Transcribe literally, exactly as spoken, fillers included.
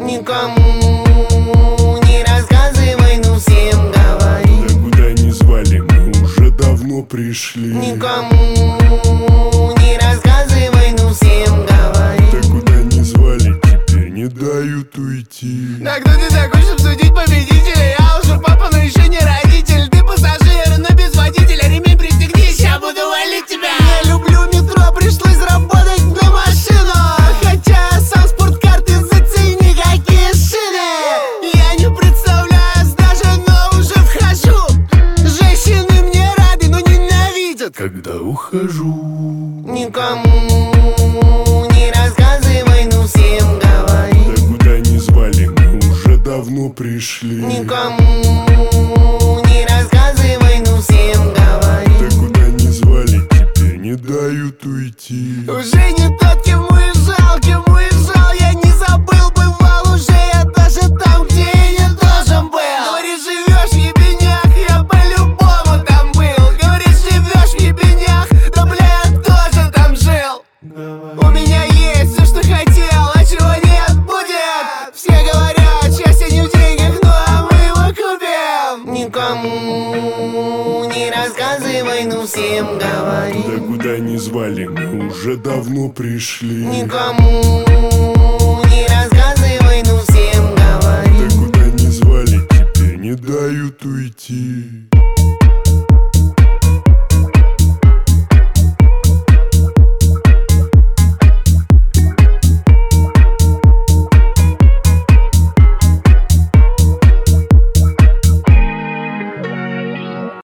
Никому не рассказывай, ну всем говори. Да куда не звали, мы уже давно пришли. Никому не рассказывай, ну всем говори. Да куда не звали, теперь не дают уйти. Да кто ты такой, чтоб судить победителя? Я уже папа, но еще не родитель. Ты пассажир, но без водителя. Ремень пристегни, ща буду валить тебя. Я люблю метро, пришлось заработать на машину. Хотя сам спорткарты зацени, какие шины. Я не представляюсь даже, но уже вхожу. Женщины мне рады, но ненавидят, Когда ухожу. Никому не рассказывай, ну всем говори. Да куда не звали, мы уже давно пришли. Никому не рассказывай, ну всем говори. Да куда не звали, теперь не дают уйти. Уже не тот, кем уезжал, кем уезжал. Я не забыл, бывал уже я даже там, где я не должен был. Говоришь, живешь в ебенях, я по-любому там был. Говоришь, живешь в ебенях, да бля, я тоже там жил. У меня есть все, что хотел, а чего нет, будет. Все говорят, счастье не в деньгах, ну а мы его купим. Никому не рассказывай, ну всем говори. Да куда не звали, мы уже давно пришли. Никому